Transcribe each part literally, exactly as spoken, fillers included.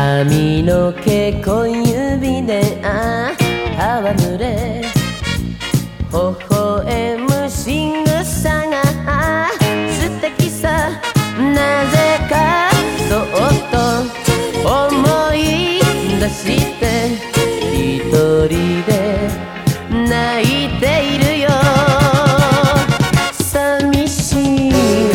髪の毛小指で戯れ微笑む仕草が素敵さ。なぜかそっと思い出して一人で泣いているよ。寂しい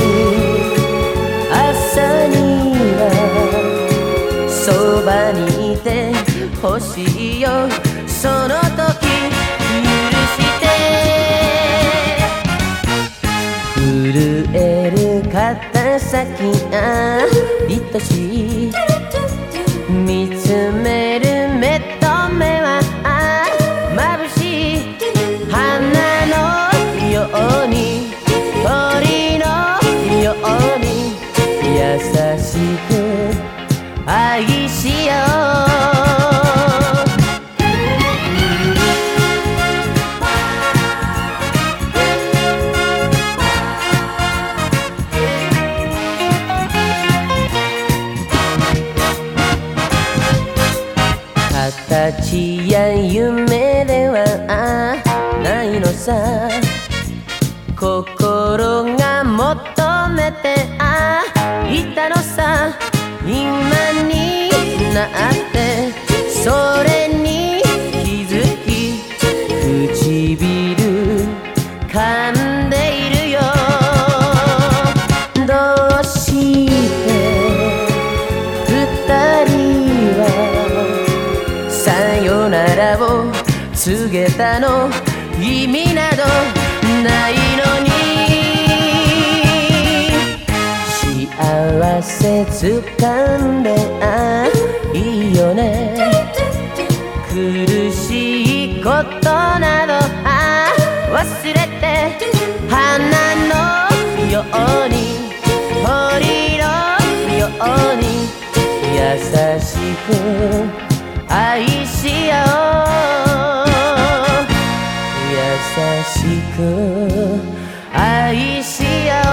朝にはそばにいてほしいよ。その時許して震える肩先が愛しい。見つめる目と目は眩しい。花のように鳥のように優しく愛しよう。形や夢ではないのさ。心が求めていたのさ。今になってそれに気づき唇噛んでいるよ。どうして二人はさよならを告げたの。意味などないのに。幸せ掴んでいいよね。苦しいことなど忘れて花のように鳥のように優しく愛しよう。優しく愛しよう。